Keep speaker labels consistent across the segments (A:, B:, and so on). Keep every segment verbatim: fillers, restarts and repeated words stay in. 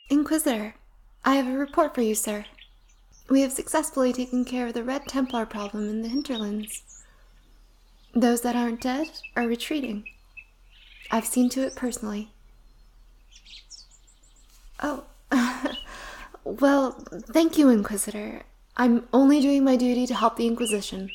A: Inquisitor, I have a report for you, sir. We have successfully taken care of the Red Templar problem in the hinterlands. Those that aren't dead are retreating. I've seen to it personally. Oh, well, thank you, Inquisitor. I'm only doing my duty to help the Inquisition.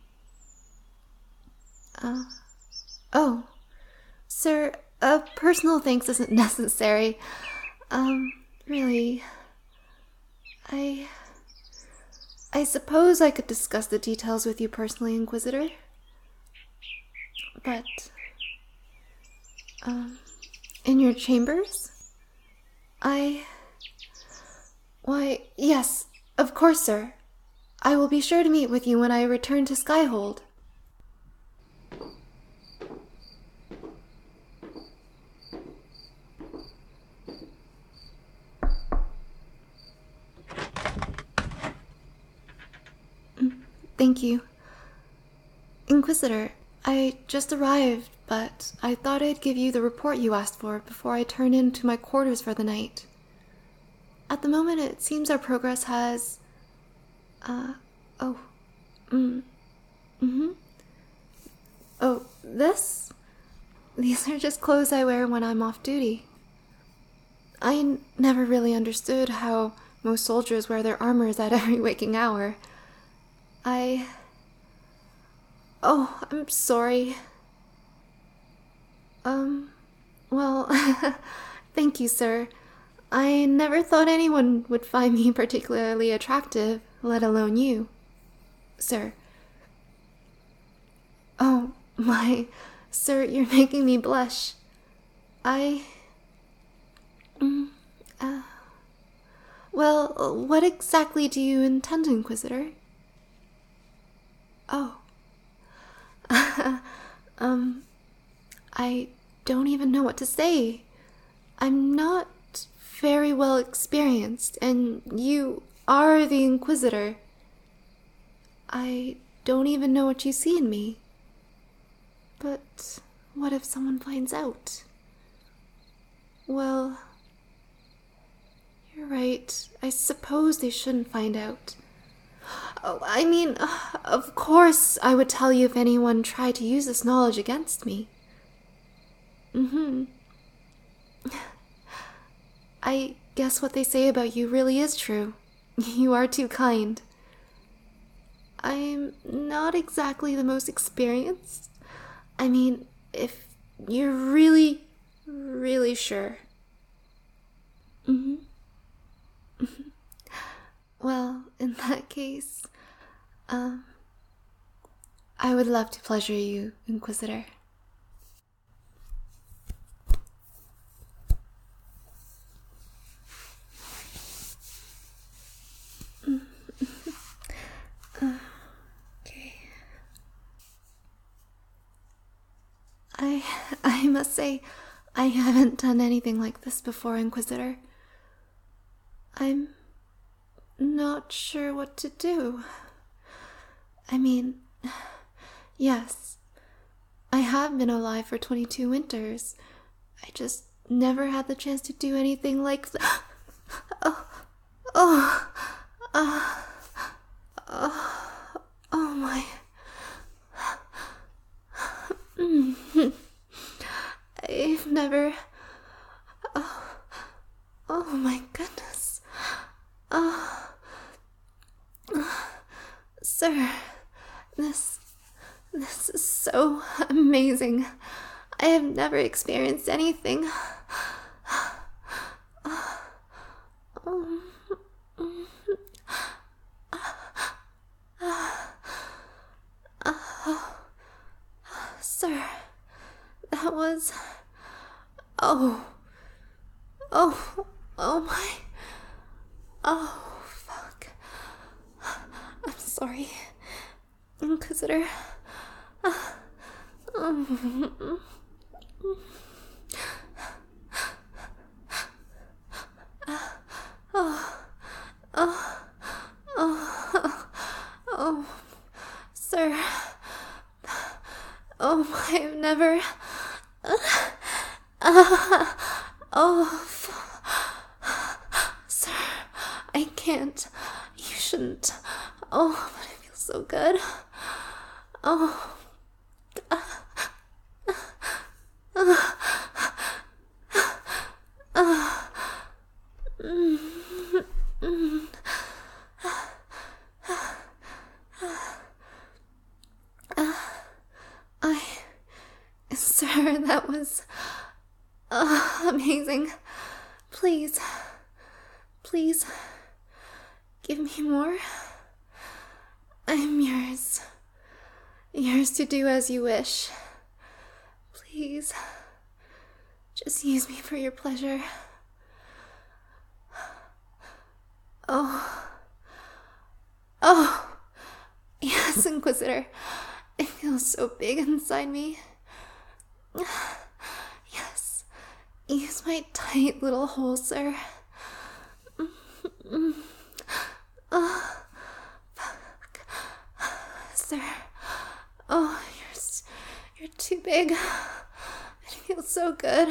A: Uh, oh, sir, a personal thanks isn't necessary. Um, really, I... I suppose I could discuss the details with you personally, Inquisitor. But, um, in your chambers? I... Why, yes, of course, sir. I will be sure to meet with you when I return to Skyhold. Thank you. Inquisitor, I just arrived, but I thought I'd give you the report you asked for before I turn into my quarters for the night. At the moment, it seems our progress has... Uh, oh, mm, mm-hmm. Oh, this? These are just clothes I wear when I'm off duty. I n- never really understood how most soldiers wear their armors at every waking hour. I... Oh, I'm sorry. Um, well, thank you, sir. I never thought anyone would find me particularly attractive, let alone you, sir. Oh, my, sir, you're making me blush. I... Mm, uh... Well, what exactly do you intend, Inquisitor? Oh. um, I don't even know what to say. I'm not very well experienced, and you are the Inquisitor. I don't even know what you see in me. But what if someone finds out? Well, you're right. I suppose they shouldn't find out. Oh, I mean, of course I would tell you if anyone tried to use this knowledge against me. Mm-hmm. I guess what they say about you really is true. You are too kind. I'm not exactly the most experienced. I mean, if you're really, really sure. Mm-hmm. Well, in that case, um, I would love to pleasure you, Inquisitor. Okay. I, I must say, I haven't done anything like this before, Inquisitor. I'm not sure what to do. I mean, yes, I have been alive for twenty-two winters. I just never had the chance to do anything like that. Oh, oh, uh, oh, oh my. I've never... Oh, oh my goodness. Oh, sir, this, this is so amazing. I have never experienced anything. Sir, that was... Oh, oh, oh my... Oh, fuck. I'm sorry, Inquisitor. Oh, oh, oh, oh, sir. Oh, I've never... Oh, can't. You shouldn't. Oh, but it feels so good. Oh. Uh, uh, uh, mm, mm, uh, I. Sir, that was. Uh, amazing. Please. Please. Give me more. I'm yours. Yours to do as you wish. Please. Just use me for your pleasure. Oh. Oh. Yes, Inquisitor. It feels so big inside me. Yes. Use my tight little hole, sir. Oh. Fuck. Sir. Oh, you're, you're too big. It feels so good.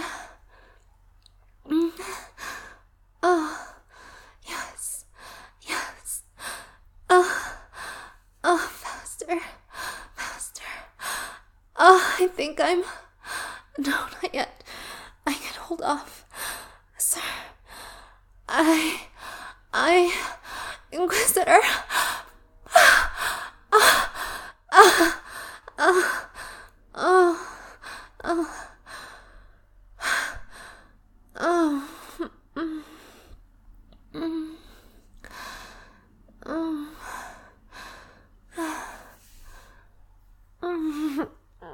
A: Oh, yes, yes. Oh, oh, faster, faster. Oh, I think I'm... No, not yet. I can hold off. Sir, I... I... Inquisitor... Oh, oh, oh, oh, oh, oh, mm, mm, oh, mm.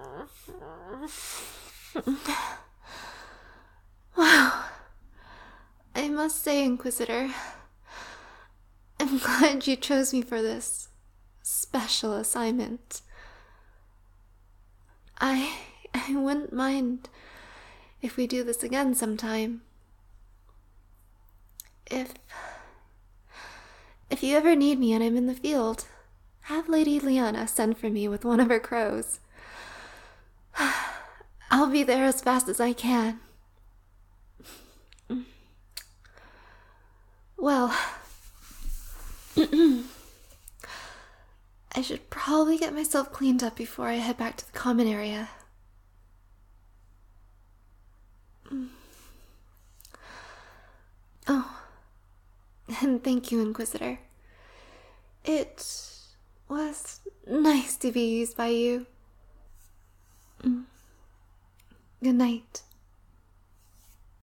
A: Wow. I must say, Inquisitor, I'm glad you chose me for this special assignment. I I wouldn't mind if we do this again sometime. If if you ever need me and I'm in the field, have Lady Liana send for me with one of her crows. I'll be there as fast as I can. Well, I should probably get myself cleaned up before I head back to the common area. Oh, and thank you, Inquisitor. It was nice to be used by you. Good night.